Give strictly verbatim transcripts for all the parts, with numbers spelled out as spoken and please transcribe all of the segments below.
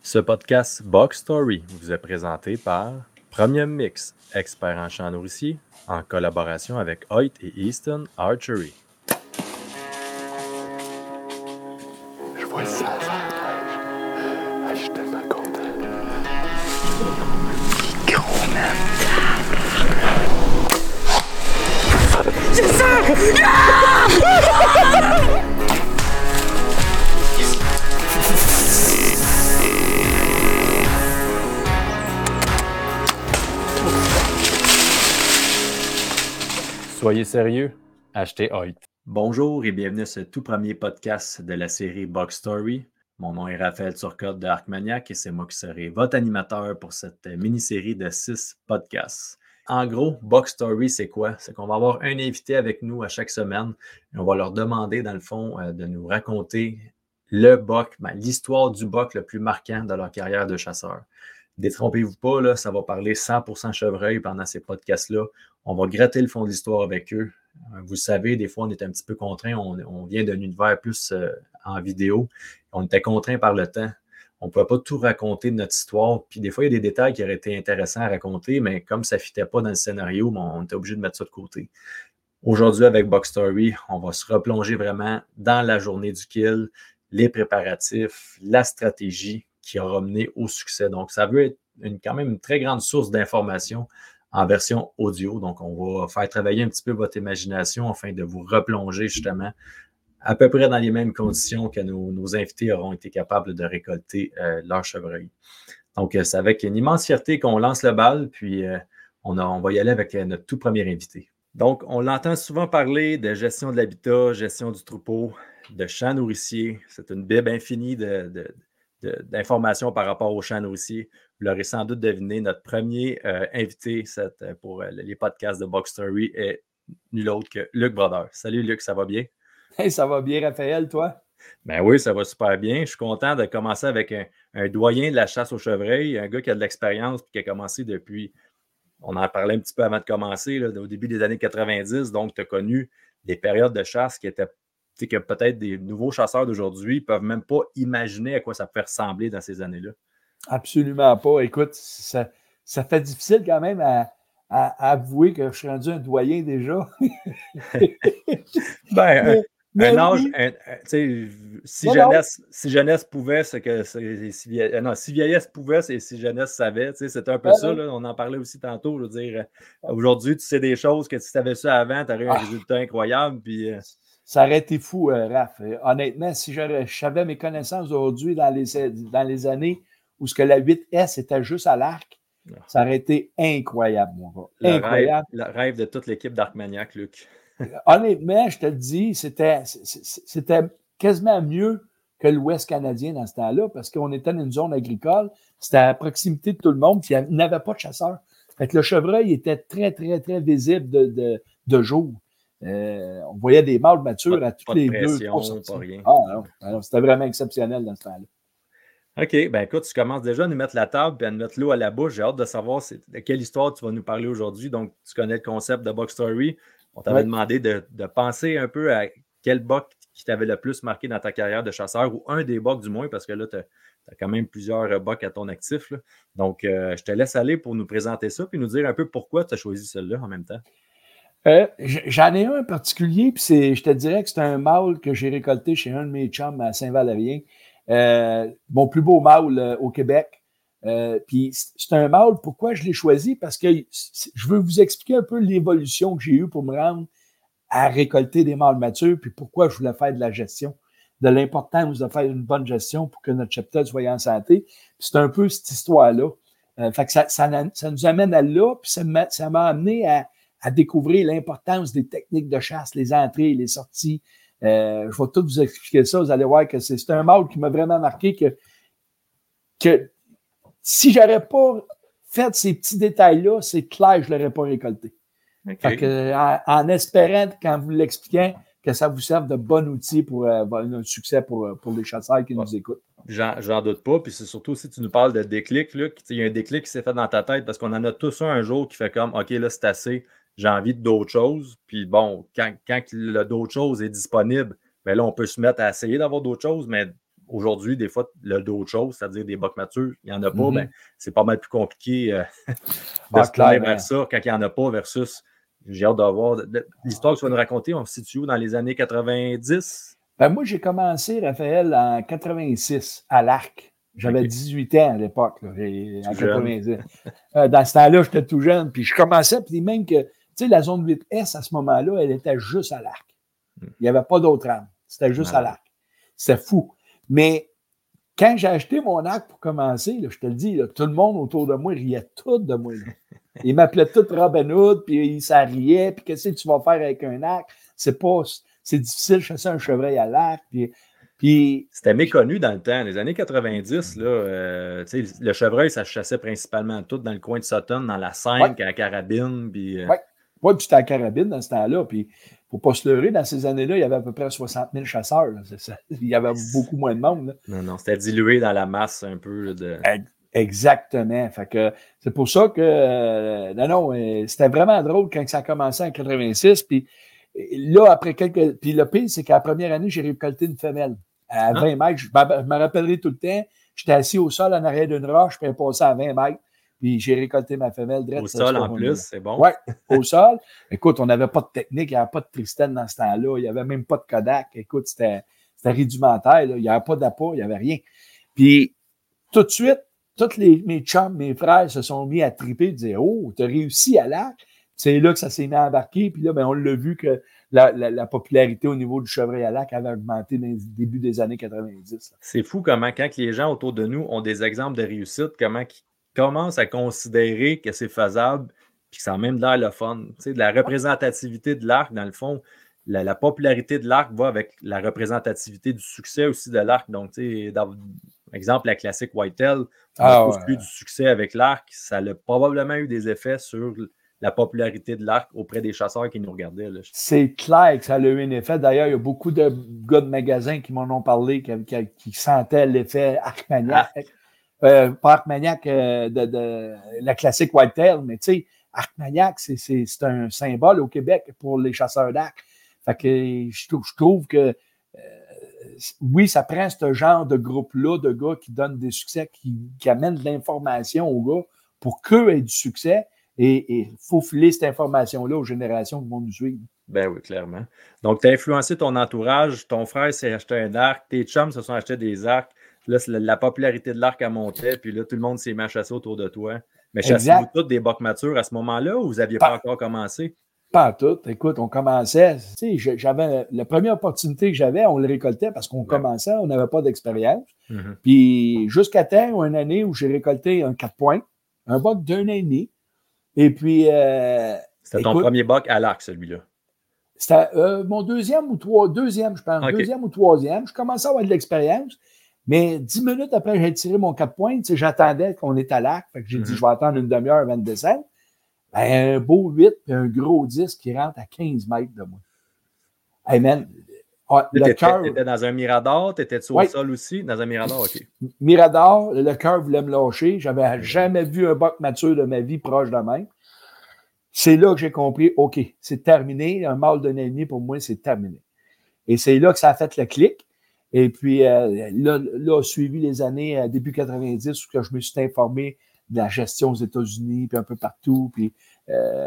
Ce podcast Box Story vous est présenté par Premium Mix, expert en champs nourriciers, en collaboration avec Hoyt et Easton Archery. Je vois ça, ça. Ah, je suis tellement content. Gros man. C'est ça! Soyez sérieux, achetez Hoyt. Bonjour et bienvenue à ce tout premier podcast de la série Box Story. Mon nom est Raphaël Turcotte de Arcmaniac et c'est moi qui serai votre animateur pour cette mini-série de six podcasts. En gros, Box Story, c'est quoi? C'est qu'on va avoir un invité avec nous à chaque semaine et on va leur demander, dans le fond, euh, de nous raconter le buck, ben, l'histoire du buck le plus marquant de leur carrière de chasseur. Détrompez-vous pas, là, ça va parler cent pour cent chevreuil pendant ces podcasts-là. On va gratter le fond de l'histoire avec eux. Vous savez, des fois, on est un petit peu contraint. On, on vient d'un univers plus euh, en vidéo. On était contraint par le temps. On ne pouvait pas tout raconter de notre histoire. Puis des fois, il y a des détails qui auraient été intéressants à raconter, mais comme ça ne fitait pas dans le scénario, on était obligé de mettre ça de côté. Aujourd'hui, avec Box Story, on va se replonger vraiment dans la journée du kill, les préparatifs, la stratégie qui aura mené au succès. Donc, ça veut être une, quand même une très grande source d'informations en version audio. Donc, on va faire travailler un petit peu votre imagination afin de vous replonger justement à peu près dans les mêmes conditions que nos, nos invités auront été capables de récolter euh, leur chevreuil. Donc, c'est avec une immense fierté qu'on lance le bal, puis euh, on, a, on va y aller avec notre tout premier invité. Donc, on l'entend souvent parler de gestion de l'habitat, gestion du troupeau, de champs nourriciers. C'est une bible infinie de, de, de, d'informations par rapport aux champs nourriciers. Vous l'aurez sans doute deviné, notre premier euh, invité cette, pour euh, les podcasts de Box Story est nul autre que Luc Brodeur. Salut Luc, ça va bien? Hey, ça va bien, Raphaël, toi? Ben oui, ça va super bien. Je suis content de commencer avec un, un doyen de la chasse au chevreuil, un gars qui a de l'expérience et qui a commencé depuis, on en parlait un petit peu avant de commencer, là, au début des années quatre-vingt-dix. Donc, tu as connu des périodes de chasse qui étaient, tu sais, que peut-être des nouveaux chasseurs d'aujourd'hui ne peuvent même pas imaginer à quoi ça peut ressembler dans ces années-là. Absolument pas. Écoute, ça, ça fait difficile quand même à, à, à avouer que je suis rendu un doyen déjà. ben, mais, un, mais un âge, oui. un, un, si, non, jeunesse, non. si jeunesse pouvait, c'est que c'est, si, vieillesse, non, si vieillesse pouvait, c'est si jeunesse savait. C'était un peu ben, ça. Là, on en parlait aussi tantôt. Je veux dire, aujourd'hui, tu sais des choses que si tu avais ça avant, tu aurais eu un ah, résultat incroyable. Puis, euh... Ça aurait été fou, euh, Raph. Honnêtement, si je savais mes connaissances aujourd'hui dans les, dans les années où ce que la huit S était juste à l'arc, ça aurait été incroyable, mon gars. Le incroyable. Rêve, le rêve de toute l'équipe d'Arcmaniac, Luc. Honnêtement, je te le dis, c'était, c'était quasiment mieux que l'Ouest canadien dans ce temps-là parce qu'on était dans une zone agricole, c'était à proximité de tout le monde, puis il n'y avait pas de chasseurs. Fait que le chevreuil était très, très, très visible de, de, de jour. Euh, on voyait des mâles matures pas, à toutes pas les de pression, deux. pas rien. Ah non, non, c'était vraiment exceptionnel dans ce temps-là. OK, ben écoute, tu commences déjà à nous mettre la table et à nous mettre l'eau à la bouche. J'ai hâte de savoir de quelle histoire tu vas nous parler aujourd'hui. Donc, tu connais le concept de Box Story. On t'avait ouais. demandé de, de penser un peu à quel buck qui t'avait le plus marqué dans ta carrière de chasseur, ou un des bucks du moins, parce que là, tu as quand même plusieurs bucks à ton actif. Là. Donc, euh, je te laisse aller pour nous présenter ça puis nous dire un peu pourquoi tu as choisi celle-là en même temps. Euh, j'en ai un en particulier, puis c'est, je te dirais que c'est un mâle que j'ai récolté chez un de mes chums à Saint-Valérien. Euh, mon plus beau mâle euh, au Québec. Euh, puis c'est un mâle, pourquoi je l'ai choisi? Parce que je veux vous expliquer un peu l'évolution que j'ai eue pour me rendre à récolter des mâles matures, puis pourquoi je voulais faire de la gestion, de l'importance de faire une bonne gestion pour que notre cheptel soit en santé. Puis c'est un peu cette histoire-là. Euh, fait que ça, ça, ça nous amène à là, puis ça m'a, ça m'a amené à, à découvrir l'importance des techniques de chasse, les entrées, les sorties. Euh, je vais tout vous expliquer ça. Vous allez voir que c'est, c'est un mâle qui m'a vraiment marqué que, que si j'aurais pas fait ces petits détails-là, c'est clair que je l'aurais pas récolté. Okay. Fait que, en, en espérant, quand vous l'expliquez, que ça vous serve de bon outil pour euh, un succès pour, pour les chasseurs qui ouais. nous écoutent. J'en, j'en doute pas. Puis c'est surtout si tu nous parles de déclic, Luc, il y a un déclic qui s'est fait dans ta tête parce qu'on en a tous un, un jour qui fait comme OK, là, c'est assez, j'ai envie d'autres choses. Puis bon, quand, quand le d'autres choses est disponible, bien là, on peut se mettre à essayer d'avoir d'autres choses, mais aujourd'hui, des fois, le d'autres choses, c'est-à-dire des bocs matures, il n'y en a pas, Mhm. ben, c'est pas mal plus compliqué euh, de Ah, se tourner clairement. vers ça quand il n'y en a pas versus j'ai hâte de voir. de- de- L'histoire que tu vas nous raconter, on se situe où dans les années quatre-vingt-dix? Ben, moi, j'ai commencé, Raphaël, en quatre-vingt-six, à l'Arc. J'avais OK. dix-huit ans à l'époque, là, et- Tout en jeune. quatre-vingt-dix. Euh, dans ce temps-là, j'étais tout jeune, puis je commençais, puis même que, tu sais, la zone huit S, à ce moment-là, elle était juste à l'Arc. Hmm. Il n'y avait pas d'autre arme. C'était juste à Malade. l'Arc. C'était fou. Mais quand j'ai acheté mon arc pour commencer, là, je te le dis, là, tout le monde autour de moi riait tout de moi. Là. Ils m'appelaient tout Robin Hood, puis ils s'en riaient, puis qu'est-ce que tu vas faire avec un arc? C'est pas, c'est difficile de chasser un chevreuil à l'arc, puis, puis C'était méconnu dans le temps. Les années quatre-vingt-dix, là, euh, tu sais, le chevreuil, ça se chassait principalement tout dans le coin de Sutton, dans la cinq, ouais, à la carabine. Puis, euh, ouais, ouais, puis c'était à carabine dans ce temps-là, puis faut pas se leurrer, dans ces années-là, il y avait à peu près soixante mille chasseurs. Là, c'est ça. Il y avait beaucoup moins de monde. Là. Non, non, c'était dilué dans la masse un peu. Là, de... Exactement. Fait que c'est pour ça que euh, non, non, euh, c'était vraiment drôle quand ça a commencé en quatre-vingt-six. Puis là, après quelques. Puis le pire, c'est qu'à la première année, j'ai récolté une femelle à Ah. vingt mètres. Je me je me rappellerai tout le temps. J'étais assis au sol en arrière d'une roche, puis elle passait à vingt mètres. Puis j'ai récolté ma femelle direct. Au sol en plus, c'est bon. Oui, au sol. Écoute, on n'avait pas de technique, il n'y avait pas de Tristan dans ce temps-là, il n'y avait même pas de Kodak. Écoute, c'était c'était rudimentaire, là. Il n'y avait pas d'appât, il n'y avait rien. Puis tout de suite, tous les, mes chums, mes frères se sont mis à triper, disaient « Oh, t'as réussi à l'arc! » C'est là que ça s'est mis à embarquer. Puis là, ben, on l'a vu que la, la, la popularité au niveau du chevreuil à l'arc avait augmenté dans le début des années quatre-vingt-dix. Là. C'est fou comment, quand les gens autour de nous ont des exemples de réussite, comment ils commencent à considérer que c'est faisable puis que ça a même l'air le fun. Tu sais, de la représentativité de l'arc, dans le fond, la, la popularité de l'arc va avec la représentativité du succès aussi de l'arc. Donc, tu sais, dans, exemple, la classique Whitetail, on Ah, a tous ouais. eu du succès avec l'arc. Ça a probablement eu des effets sur la popularité de l'arc auprès des chasseurs qui nous regardaient. Là. C'est clair que ça a eu un effet. D'ailleurs, il y a beaucoup de gars de magasins qui m'en ont parlé, qui, qui, qui sentaient l'effet Arcmagnac. Arc. Euh, pas Arcmagnac euh, de, de la classique Whitetail, mais tu sais, Arcmagnac, c'est, c'est, c'est un symbole au Québec pour les chasseurs d'arc. Fait que je, je trouve que euh, oui, ça prend ce genre de groupe-là, de gars qui donnent des succès, qui, qui amènent de l'information aux gars pour qu'eux aient du succès. Et il faut filer cette information-là aux générations qui vont nous suivre. Ben oui, clairement. Donc, tu as influencé ton entourage. Ton frère s'est acheté un arc. Tes chums se sont achetés des arcs. Là, la, la popularité de l'arc a monté. Puis là, tout le monde s'est mis à chasser autour de toi. Mais chassez-vous tous des bocs matures à ce moment-là ou vous n'aviez pas, pas encore commencé? Pas tout. Écoute, on commençait. Tu sais, j'avais la première opportunité que j'avais, on le récoltait parce qu'on ouais. commençait, on n'avait pas d'expérience. Mm-hmm. Puis jusqu'à temps, une année où j'ai récolté un quatre points, un boc d'un an et demi. Et puis. Euh, c'était ton écoute, premier boc à l'arc, celui-là? C'était euh, mon deuxième ou trois, deuxième, je pense. Okay. Deuxième ou troisième. Je commençais à avoir de l'expérience. Mais dix minutes après, j'ai tiré mon quatre points. Tu sais, j'attendais qu'on est à l'arc. Fait que j'ai mm-hmm. dit, je vais attendre une demi-heure avant de descendre. Ben, un beau huit et un gros dix qui rentre à quinze mètres de moi. Hey man, ah, le cœur... Tu étais dans un mirador? Tu étais-tu au oui. sol aussi? Dans un mirador, OK. Mirador, le cœur voulait me lâcher. J'avais jamais vu un boc mature de ma vie proche de même. C'est là que j'ai compris, OK, c'est terminé. Un mâle d'un ennemi, pour moi, c'est terminé. Et c'est là que ça a fait le clic. Et puis, euh, là, là, a suivi les années euh, début quatre-vingt-dix où que je me suis informé de la gestion aux États-Unis, puis un peu partout. Puis, euh,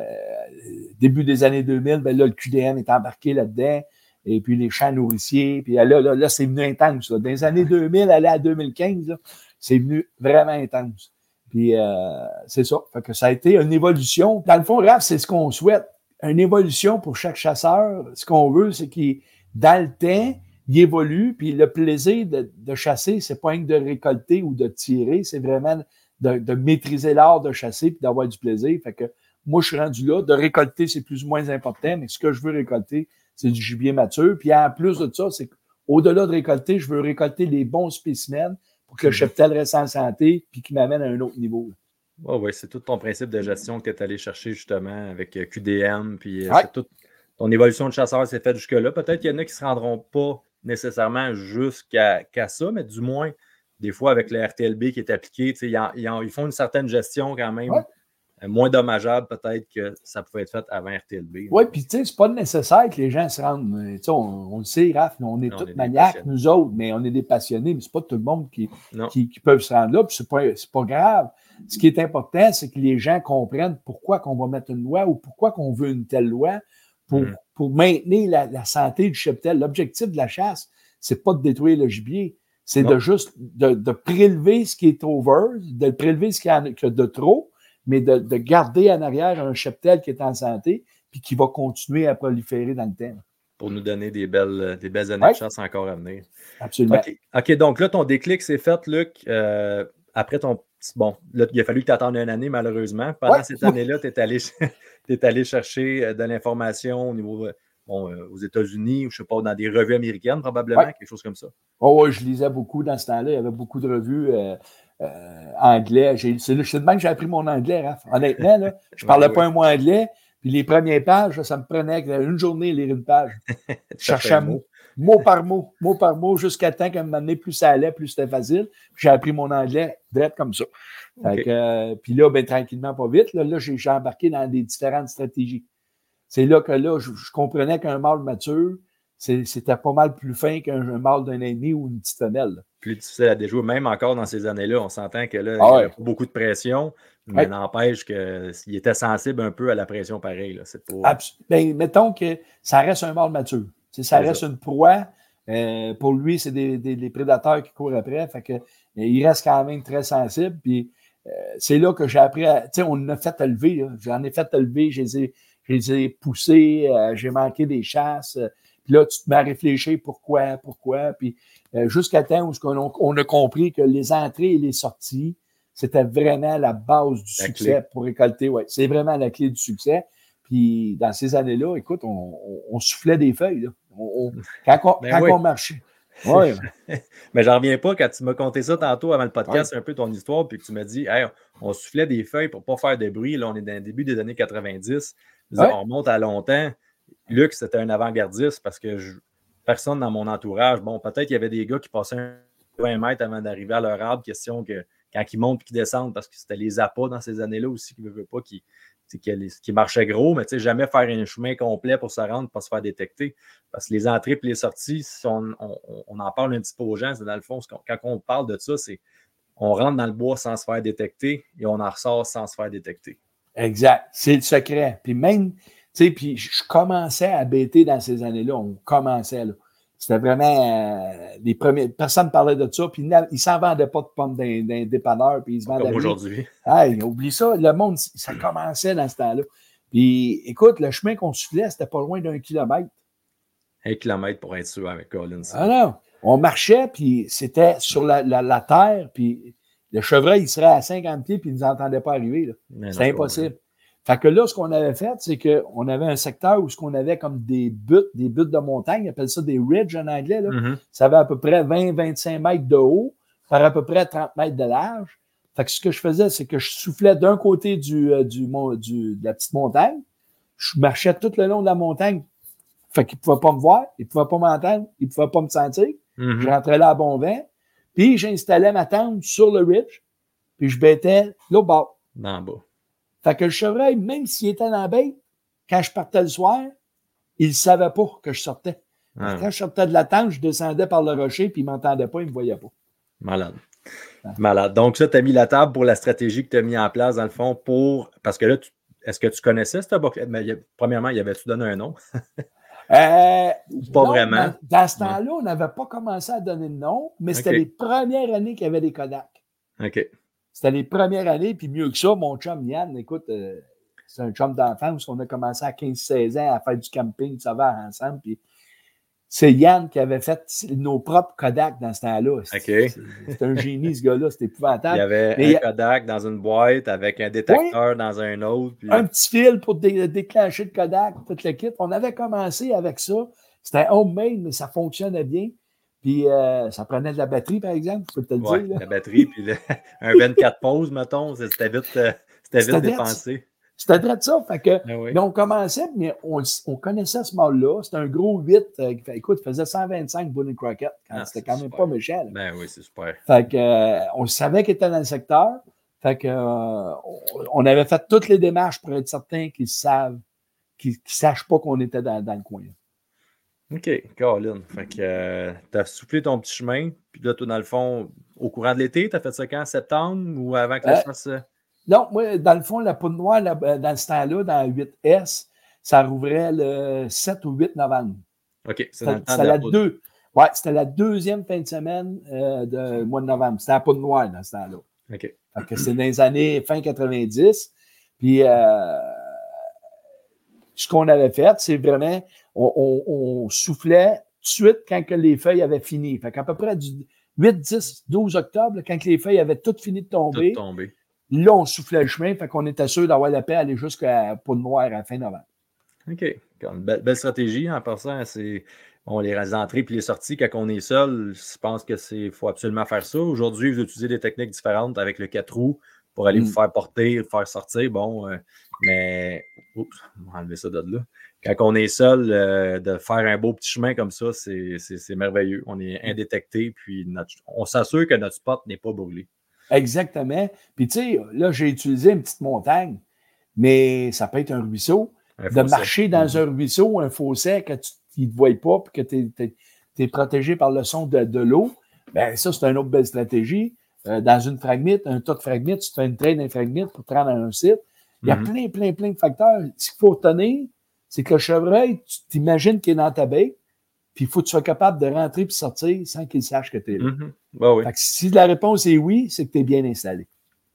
début des années deux mille, ben là, le Q D M est embarqué là-dedans. Et puis, les champs nourriciers. Puis là, là, là c'est venu intense. Là. Dans les années deux mille, aller à deux mille quinze, là, c'est venu vraiment intense. Puis, euh, c'est ça. Fait que ça a été une évolution. Dans le fond, Raph, c'est ce qu'on souhaite. Une évolution pour chaque chasseur. Ce qu'on veut, c'est qu'il, dans le temps, il évolue. Puis, le plaisir de, de chasser, c'est pas rien que de récolter ou de tirer. C'est vraiment de, de maîtriser l'art de chasser puis d'avoir du plaisir. Fait que moi, je suis rendu là. De récolter, c'est plus ou moins important. Mais ce que je veux récolter, c'est du gibier mature. Puis, en plus de ça, c'est qu'au-delà de récolter, je veux récolter les bons spécimens pour que le cheptel reste en santé puis qu'il m'amène à un autre niveau. Oh oui, c'est tout ton principe de gestion que tu es allé chercher justement avec Q D M. Puis ouais. c'est toute ton évolution de chasseur s'est faite jusque-là. Peut-être qu'il y en a qui ne se rendront pas nécessairement jusqu'à qu'à ça, mais du moins, des fois, avec le R T L B qui est appliqué, ils, en, ils, en, ils font une certaine gestion quand même ouais. moins dommageable peut-être que ça pouvait être fait avant R T L B. Oui, puis tu sais, c'est pas nécessaire que les gens se rendent. Tu sais, on, on le sait, Raph, on est tous maniaques, nous autres, mais on est des passionnés, mais c'est pas tout le monde qui, qui, qui peuvent se rendre là, puis c'est pas, c'est pas grave. Ce qui est important, c'est que les gens comprennent pourquoi qu'on va mettre une loi ou pourquoi qu'on veut une telle loi pour, mmh. pour maintenir la, la santé du cheptel. L'objectif de la chasse, c'est pas de détruire le gibier, c'est non. de juste de, de prélever ce qui est over, de prélever ce qu'il y a de trop, mais de, de garder en arrière un cheptel qui est en santé puis qui va continuer à proliférer dans le temps. Pour nous donner des belles, des belles années ouais. de chasse encore à venir. Absolument. OK, okay donc là, ton déclic s'est fait, Luc, euh, après ton... Bon, là, il a fallu que tu attendes une année, malheureusement. Pendant ouais. cette année-là, tu es allé, allé chercher de l'information au niveau... Bon, euh, aux États-Unis, ou je ne sais pas, dans des revues américaines, probablement, ouais. quelque chose comme ça. Oh, oui, je lisais beaucoup dans ce temps-là. Il y avait beaucoup de revues euh, euh, anglais. J'ai, c'est, c'est de même que j'ai appris mon anglais, Raph. Honnêtement, là, je ne parlais ouais, pas ouais. un mot anglais. Puis les premières pages, là, ça me prenait une journée à lire une page. Je cherchais mot. mot par mot, mot par mot, jusqu'à temps qu'à un moment donné, plus ça allait, plus c'était facile. Puis j'ai appris mon anglais direct comme ça. Okay. Que, euh, puis là, ben, tranquillement, pas vite, là, là j'ai, j'ai embarqué dans des différentes stratégies. C'est là que là, je, je comprenais qu'un mâle mature, c'est, c'était pas mal plus fin qu'un mâle d'un an et demi ou une petite femelle. Là. Plus difficile à déjouer, même encore dans ces années-là, on s'entend que là, ah, il n'y a ouais. pas beaucoup de pression, mais ouais. n'empêche qu'il était sensible un peu à la pression pareil. Là. C'est pour... Abs- ben, mettons que ça reste un mâle mature. T'sais, ça c'est reste ça. Une proie. Euh, pour lui, c'est des, des, des prédateurs qui courent après. Fait que, il reste quand même très sensible. Puis, euh, c'est là que j'ai appris à. Tu sais, on en a fait élever. Là. J'en ai fait élever. Je les ai, je les ai poussés. Euh, j'ai manqué des chasses. Euh, puis là, tu te mets à réfléchir pourquoi, pourquoi. Puis, euh, jusqu'à temps où on, on a compris que les entrées et les sorties, c'était vraiment la base du la succès clé. Pour récolter. Ouais, c'est vraiment la clé du succès. Puis, dans ces années-là, écoute, on, on, on soufflait des feuilles. Là. On, on, quand on, ben quand oui. on marchait. Ouais. Mais j'en reviens pas quand tu m'as conté ça tantôt avant le podcast, ouais. un peu ton histoire, puis que tu m'as dit, hey, on soufflait des feuilles pour pas faire de bruit. Là, on est dans le début des années quatre-vingt-dix. Ouais. On remonte à longtemps. Luc, c'était un avant-gardiste parce que je, personne dans mon entourage, bon, peut-être qu'il y avait des gars qui passaient vingt mètres avant d'arriver à leur arbre, question que quand ils montent et qu'ils descendent, parce que c'était les appâts dans ces années-là aussi qui ne veulent pas qu'ils. Qui, qui marchait gros, mais jamais faire un chemin complet pour se rendre, pour se faire détecter. Parce que les entrées et les sorties, si on, on, on en parle un petit peu aux gens, c'est dans le fond, quand on parle de ça, c'est on rentre dans le bois sans se faire détecter et on en ressort sans se faire détecter. Exact. C'est le secret. Puis même, tu sais, puis je commençais à bêter dans ces années-là. On commençait, là. C'était vraiment euh, les premiers. Personne ne parlait de ça, puis ils ne s'en vendaient pas de pommes d'un, d'un dépanneur, puis ils se vendaient. Comme aujourd'hui. Hey, oublie ça, le monde, ça commençait dans ce temps-là. Puis écoute, le chemin qu'on soufflait, c'était pas loin d'un kilomètre. Un kilomètre pour être sûr avec Colin. Ah non, on marchait, puis c'était sur la, la, la terre, puis le chevreuil, il serait à cinquante pieds, puis il ne nous entendait pas arriver. Là. C'était impossible. Ouais. Fait que là, ce qu'on avait fait, c'est qu'on avait un secteur où ce qu'on avait comme des buttes, des buttes de montagne, ils appellent ça des ridges en anglais. Là. Mm-hmm. Ça avait à peu près vingt à vingt-cinq mètres de haut, par à peu près trente mètres de large. Fait que ce que je faisais, c'est que je soufflais d'un côté du, euh, du, du, de la petite montagne. Je marchais tout le long de la montagne. Fait qu'ils ne pouvaient pas me voir, ils ne pouvaient pas m'entendre, ils ne pouvaient pas me sentir. Mm-hmm. Je rentrais là à bon vent. Puis j'installais ma tente sur le ridge, puis je bêtais là au bas. Dans le bas. Fait que le chevreuil, même s'il était dans la baie, quand je partais le soir, il ne savait pas que je sortais. Ah. Quand je sortais de la tente, je descendais par le rocher, puis il ne m'entendait pas, il ne me voyait pas. Malade. Ah. Malade. Donc, ça, tu as mis la table pour la stratégie que tu as mis en place, dans le fond, pour. Parce que là, tu... est-ce que tu connaissais cette boc... Premièrement, y avait-tu donné un nom? euh, pas non, vraiment. Dans, dans ce temps-là, on n'avait pas commencé à donner de nom, mais c'était okay. les premières années qu'il y avait des Kodak. OK. C'était les premières années, puis mieux que ça, mon chum Yann, écoute, euh, c'est un chum d'enfance, on a commencé à quinze seize ans à faire du camping, ça va ensemble, puis c'est Yann qui avait fait nos propres Kodak dans ce temps-là. C'est, okay. c'est, c'est un génie, ce gars-là, c'était épouvantable. Il y avait Mais un Kodak dans une boîte avec un détecteur oui, dans un autre. Puis... Un petit fil pour dé- déclencher le Kodak, tout le kit. On avait commencé avec ça. C'était homemade, mais ça fonctionnait bien. Puis euh, ça prenait de la batterie, par exemple, je peux te le ouais, dire. Là. La batterie, puis le, un vingt-quatre pauses, mettons, c'était vite, euh, c'était vite c'était dépensé. C'était vrai de ça. Fait que, ah oui. mais on commençait, mais on, on connaissait ce mâle-là. C'était un gros huit. Euh, écoute, il faisait cent vingt-cinq Boone and Crockett. Quand, ah, c'était quand même super. pas méchant. Là. Ben oui, c'est super. Fait que, euh, on savait qu'il était dans le secteur. Fait que, euh, on avait fait toutes les démarches pour être certain qu'ils savent, qu'ils ne sachent pas qu'on était dans, dans le coin. OK, Colin. Fait que euh, tu as soufflé ton petit chemin, puis là, toi, dans le fond, au courant de l'été, tu as fait ça quand, en septembre ou avant que la Euh, chasse? Non, moi, dans le fond, la poudre noire, là, dans ce temps-là, dans huit S, ça rouvrait le sept ou huit novembre. OK, c'est dans le temps C'était de la la, poudre. deux, ouais, c'était la deuxième fin de semaine euh, du mois de novembre. C'était la poudre noire dans ce temps-là. OK. Fait que c'est dans les années fin quatre-vingt-dix. Puis, euh, ce qu'on avait fait, c'est vraiment, on, on, on soufflait tout de suite quand que les feuilles avaient fini. Fait qu'à peu près du huit, dix, douze octobre, quand les feuilles avaient toutes fini de tomber, Tout tombé. là, on soufflait le chemin. Fait qu'on était sûr d'avoir la paix aller jusqu'à Poudre Noire à la fin novembre. OK. Une belle, belle stratégie en passant. C'est bon, les entrées puis les sorties, quand on est seul, je pense que c'est faut absolument faire ça. Aujourd'hui, vous utilisez des techniques différentes avec le quatre roues pour aller Mm. vous faire porter, vous faire sortir. Bon, euh, mais oups, on va enlever ça de là. Quand on est seul, euh, de faire un beau petit chemin comme ça, c'est, c'est, c'est merveilleux. On est indétecté, puis notre, on s'assure que notre spot n'est pas brûlé. Exactement. Puis, tu sais, là, j'ai utilisé une petite montagne, mais ça peut être un ruisseau. Un de fossé. marcher dans Mm-hmm. un ruisseau, un fossé, que tu ne te vois pas, puis que tu es protégé par le son de, de l'eau, bien, ça, c'est une autre belle stratégie. Euh, dans une fragmite, un tas de fragmites, tu te fais une traîne d'un fragmite pour te rendre à un site. Il y a Mm-hmm. plein, plein, plein de facteurs. Ce qu'il faut tenir, c'est que le chevreuil, tu t'imagines qu'il est dans ta baie, puis il faut que tu sois capable de rentrer puis sortir sans qu'il sache que tu es là. Mm-hmm. Ben oui. Fait que si la réponse est oui, c'est que tu es bien installé.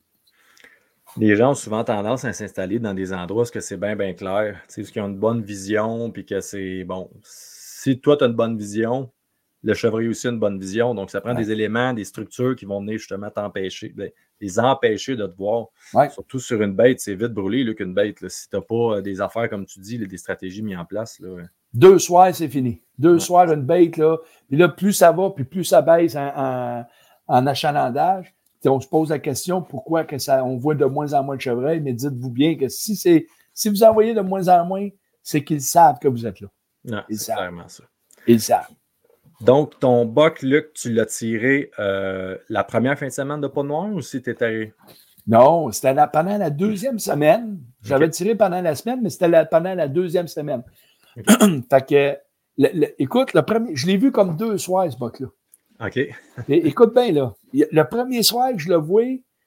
Les gens ont souvent tendance à s'installer dans des endroits où c'est bien, bien clair. Tu sais, où ils ont une bonne vision, puis que c'est bon. Si toi, tu as une bonne vision, le chevreuil aussi a une bonne vision. Donc, ça prend Ouais. des éléments, des structures qui vont venir justement t'empêcher, les empêcher de te voir. Ouais. Surtout sur une bête, c'est vite brûlé là, qu'une bête. Là. Si tu n'as pas des affaires, comme tu dis, là, des stratégies mises en place. Là, ouais. Deux soirs, c'est fini. Deux Ouais. soirs, une bête, là. Puis là, plus ça va, puis plus ça baisse en, en, en achalandage. Puis on se pose la question pourquoi que ça, on voit de moins en moins de chevreuils, mais dites-vous bien que si c'est si vous en voyez de moins en moins, c'est qu'ils savent que vous êtes là. Non, Ils c'est savent. clairement ça. Ils savent. Donc, ton buck, Luc, tu l'as tiré euh, la première fin de semaine de Poudre Noire ou si tu étais. Non, c'était la, pendant la deuxième semaine. J'avais Okay. tiré pendant la semaine, mais c'était la, pendant la deuxième semaine. Okay. Fait que, le, le, écoute, le premier, je l'ai vu comme deux soirs, ce buck-là. OK. Et, écoute bien, là. Le premier soir que je le vois,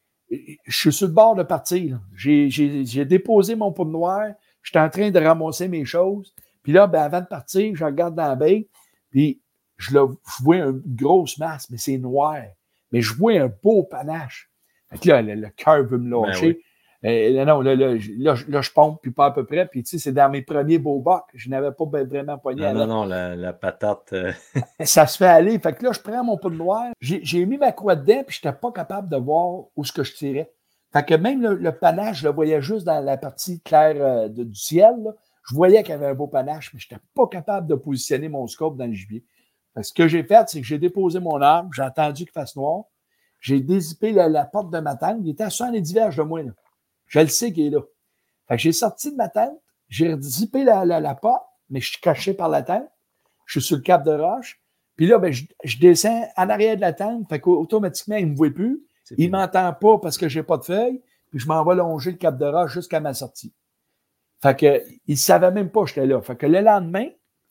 je suis sur le bord de partir. J'ai, j'ai, j'ai déposé mon Poudre Noire. J'étais en train de ramasser mes choses. Puis là, ben, avant de partir, je regarde dans la baie. Puis je, le, je vois une grosse masse, mais c'est noir. Mais je vois un beau panache. Fait que là, le, le cœur veut me lâcher. Ben oui. Euh, non, là, là, là, là, je pompe, puis pas à peu près. Puis, tu sais, c'est dans mes premiers beaux bocs. Je n'avais pas vraiment pogné non, à non, la... non, la, la patate. Euh... Ça se fait aller. Fait que là, je prends mon Poudre Noire. J'ai, j'ai mis ma croix dedans, puis je n'étais pas capable de voir où ce que je tirais. Fait que même le, le panache, je le voyais juste dans la partie claire euh, de, du ciel. Là. Je voyais qu'il y avait un beau panache, mais je n'étais pas capable de positionner mon scope dans le gibier. Fait que ce que j'ai fait, c'est que j'ai déposé mon arme, j'ai attendu qu'il fasse noir. J'ai dézippé la, la porte de ma tente. Il était à soixante-dix verges de moi, là. Je le sais qu'il est là. Fait que j'ai sorti de ma tente, j'ai zippé la, la, la porte, mais je suis caché par la tente. Je suis sur le cap de roche. Puis là, ben, je, je descends en arrière de la tente. Fait qu'automatiquement, il ne me voit plus. C'est il ne fini. m'entend pas parce que je n'ai pas de feuilles. Puis je m'en vais longer le cap de roche jusqu'à ma sortie. Fait que, il ne savait même pas que j'étais là. Fait que le lendemain,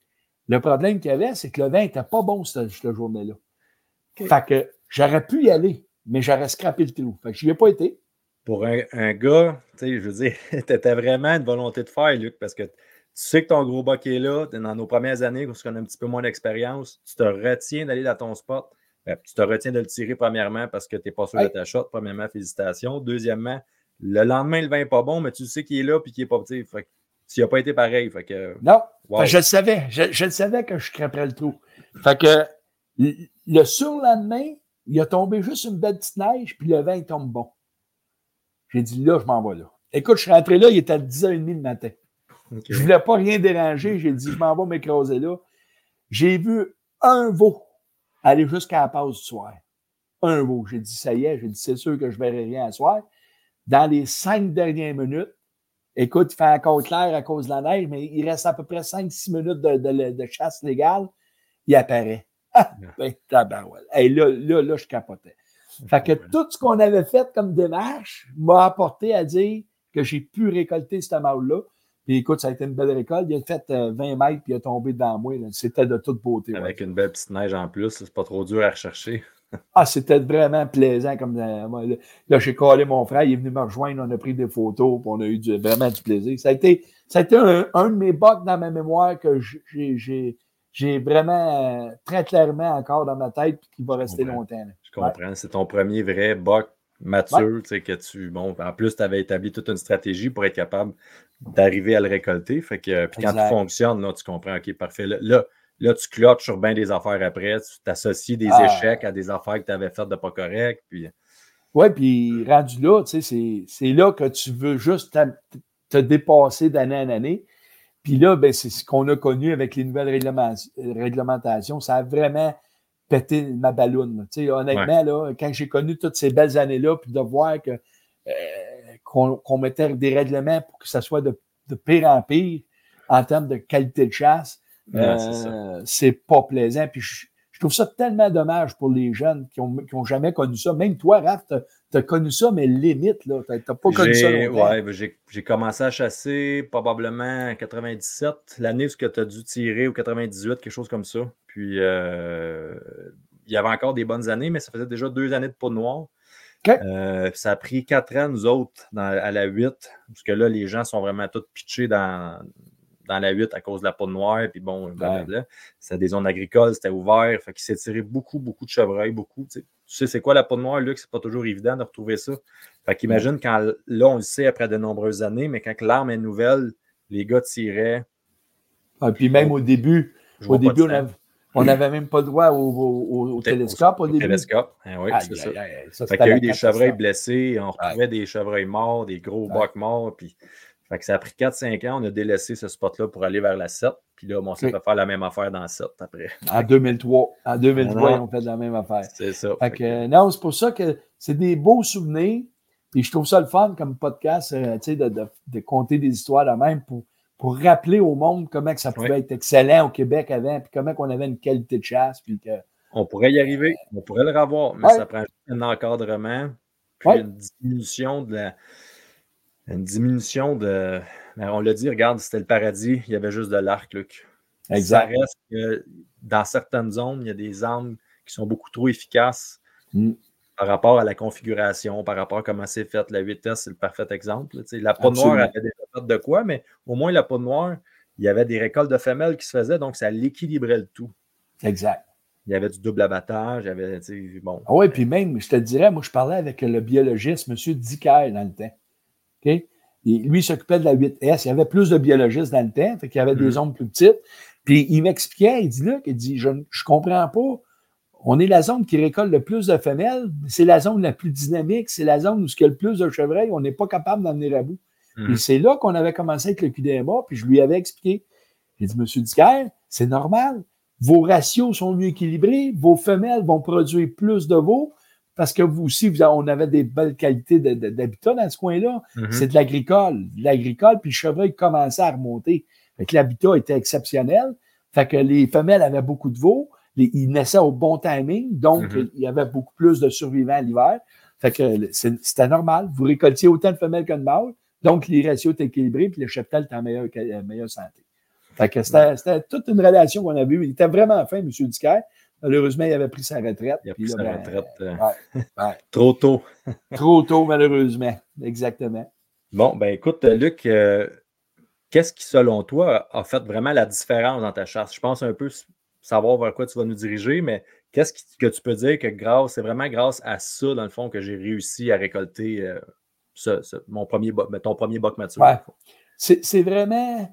le problème qu'il y avait, c'est que le vin n'était pas bon cette, cette journée-là. Okay. Fait que j'aurais pu y aller, mais j'aurais scrappé le trou. Fait que je n'y ai pas été. Pour un, un gars, tu sais, je veux dire, tu étais vraiment une volonté de faire, Luc, parce que tu sais que ton gros buck est là, tu es dans nos premières années, parce qu'on a un petit peu moins d'expérience, tu te retiens d'aller dans ton spot, ben, tu te retiens de le tirer premièrement parce que tu n'es pas sûr ouais. de ta shot. Premièrement, félicitations. Deuxièmement, le lendemain, le vin n'est pas bon, mais tu sais qu'il est là et qu'il n'est pas petit. Fait que tu n'as pas été pareil. Fait que, non, wow. fait que je le savais. Je, je le savais que je scraperais le trou. Fait que le surlendemain, il a tombé juste une belle petite neige, puis le vin il tombe bon. J'ai dit, là, je m'en vais là. Écoute, je suis rentré là, il était à dix heures trente le matin. Okay. Je ne voulais pas rien déranger. J'ai dit, je m'en vais m'écraser là. J'ai vu un veau aller jusqu'à la pause du soir. Un veau. J'ai dit, ça y est, j'ai dit, c'est sûr que je ne verrai rien à soir. Dans les cinq dernières minutes, écoute, il fait encore clair à cause de la neige, mais il reste à peu près cinq six minutes de, de, de chasse légale. Il apparaît. Ah, ben, tabarouette. Hey, là, là, là, je capotais. Fait que tout ce qu'on avait fait comme démarche m'a apporté à dire que j'ai pu récolter ce mâle-là. Puis écoute, ça a été une belle récolte. Il a fait euh, vingt mètres puis il a tombé devant moi. Là. C'était de toute beauté. Avec ouais. une belle petite neige en plus, c'est pas trop dur à rechercher. Ah, c'était vraiment plaisant. Comme euh, là, j'ai collé mon frère, il est venu me rejoindre, on a pris des photos, puis on a eu du, vraiment du plaisir. Ça a été, ça a été un, un de mes bucks dans ma mémoire que j'ai, j'ai, j'ai vraiment euh, très clairement encore dans ma tête et qui va rester longtemps. Là. Je comprends. Ouais. C'est ton premier vrai buck mature, ouais. Tu sais, que tu. Bon, en plus, tu avais établi toute une stratégie pour être capable d'arriver à le récolter. Fait que puis quand tout fonctionne, là, tu comprends, OK, parfait. Là, là Là, tu clottes sur bien des affaires après. Tu t'associes des ah. échecs à des affaires que tu avais faites de pas correct. Puis... Oui, puis rendu là, tu sais, c'est, c'est là que tu veux juste te dépasser d'année en année. Puis là, ben, c'est ce qu'on a connu avec les nouvelles réglementations. Ça a vraiment pété ma balloune. Tu sais, honnêtement, ouais. là, quand j'ai connu toutes ces belles années-là, puis de voir que, euh, qu'on, qu'on mettait des règlements pour que ça soit de, de pire en pire en termes de qualité de chasse, Ouais, euh, c'est, c'est pas plaisant. Puis je, je trouve ça tellement dommage pour les jeunes qui ont, qui ont jamais connu ça. Même toi, Raph, t'as, t'as connu ça, mais limite, là. T'as, t'as pas connu j'ai, ça longtemps. Ouais, j'ai, j'ai commencé à chasser probablement en quatre-vingt-dix-sept, l'année où tu as dû tirer, ou quatre-vingt-dix-huit, quelque chose comme ça. Puis euh, il y avait encore des bonnes années, mais ça faisait déjà deux années de peau noire. Okay. Euh, ça a pris quatre ans, nous autres, dans, à la huit, parce que là, les gens sont vraiment tous pitchés dans... dans la huit à cause de la peau noire, puis bon, blablabla. Ouais. C'était des zones agricoles, c'était ouvert, fait qu'il s'est tiré beaucoup, beaucoup de chevreuils, beaucoup. Tu sais, tu sais c'est quoi la peau noire, Luc? C'est pas toujours évident de retrouver ça. Fait qu'imagine ouais. quand, là, on le sait après de nombreuses années, mais quand l'arme est nouvelle, les gars tiraient. Ah, puis même au début, au début, on avait, on n'avait même pas le droit au, au, au, au télescope au, au début. Au télescope, hein, oui, ah, c'est yeah, ça. Yeah, yeah. ça fait qu'il y a eu des chevreuils blessés, on retrouvait ouais. des chevreuils morts, des gros ouais. bocs morts, puis... Fait que ça a pris quatre cinq ans, on a délaissé ce spot-là pour aller vers la sept. Puis là, bon, on s'est fait faire la même affaire dans la sept après. En deux mille trois. En deux mille trois, ils ont fait la même affaire. C'est ça. Fait, fait que, que... non, c'est pour ça que c'est des beaux souvenirs. Puis je trouve ça le fun comme podcast, euh, tu sais, de, de, de compter des histoires de même pour, pour rappeler au monde comment que ça pouvait oui. être excellent au Québec avant, puis comment on avait une qualité de chasse. Puis que, on pourrait y arriver, on pourrait le revoir, mais ouais. ça prend un encadrement, puis ouais. une diminution de la... Une diminution de... On l'a dit, regarde, c'était le paradis, il y avait juste de l'arc, Luc. Exact. Ça reste que dans certaines zones, il y a des armes qui sont beaucoup trop efficaces mm. par rapport à la configuration, par rapport à comment c'est fait. La huit S, c'est le parfait exemple. Tu sais, la peau noire avait déjà fait de quoi, mais au moins la peau noire, il y avait des récoltes de femelles qui se faisaient, donc ça l'équilibrait le tout. Exact. Il y avait du double abattage, il y avait, tu sais, bon. Ah oui, puis même, je te dirais, moi, je parlais avec le biologiste, M. Dicker, dans le temps. Okay? Et lui, il s'occupait de la huit S. Il y avait plus de biologistes dans le temps, fait qu'il y avait mmh. des zones plus petites. Puis il m'expliquait, il dit là, il dit, je ne comprends pas. On est la zone qui récolte le plus de femelles, c'est la zone la plus dynamique, c'est la zone où il y a le plus de chevreuils, on n'est pas capable d'en venir à bout. Mmh. Puis c'est là qu'on avait commencé avec le Q D M A, puis je lui avais expliqué. J'ai dit, Monsieur Dicker, c'est normal. Vos ratios sont mieux équilibrés, vos femelles vont produire plus de veaux. Parce que vous aussi, vous, on avait des belles qualités de, de, d'habitat dans ce coin-là. Mm-hmm. C'est de l'agricole. De l'agricole, puis le chevreuil commençait à remonter. Fait que l'habitat était exceptionnel. Fait que les femelles avaient beaucoup de veaux. Les, ils naissaient au bon timing. Donc, mm-hmm. il y avait beaucoup plus de survivants l'hiver. Fait que c'est, c'était normal. Vous récoltiez autant de femelles que de mâles. Donc, les ratios étaient équilibrés, puis le cheptel était en meilleure, meilleure santé. Fait que c'était, c'était toute une relation qu'on avait eue. Il était vraiment fin, M. Dicker. Malheureusement, il avait pris sa retraite. Il a pris là, sa ben, retraite euh, ouais, ouais. trop tôt. Trop tôt, malheureusement. Exactement. Bon, ben écoute, Luc, euh, qu'est-ce qui, selon toi, a fait vraiment la différence dans ta chasse? Je pense un peu savoir vers quoi tu vas nous diriger, mais qu'est-ce qui, que tu peux dire que grâce, c'est vraiment grâce à ça, dans le fond, que j'ai réussi à récolter euh, ce, ce, mon premier, ton premier boc mature? Ouais. C'est, c'est vraiment...